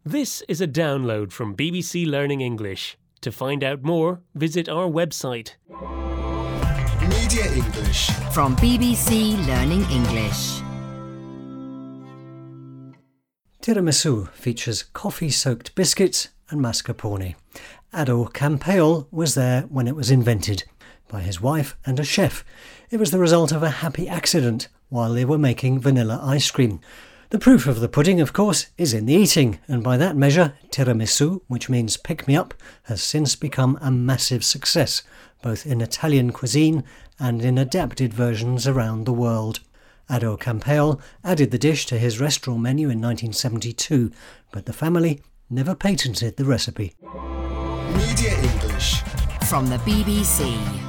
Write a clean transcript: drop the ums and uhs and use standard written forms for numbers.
This is a download from BBC Learning English. To find out more, visit our website. Media English. From BBC Learning English. Tiramisu features coffee-soaked biscuits and mascarpone. Ado Campeol was there when it was invented by his wife and a chef. It was the result of a happy accident while they were making vanilla ice cream. The proof of the pudding, of course, is in the eating, and by that measure, tiramisu, which means pick-me-up, has since become a massive success, both in Italian cuisine and in adapted versions around the world. Ado Campeol added the dish to his restaurant menu in 1972, but the family never patented the recipe. Media English. From the BBC.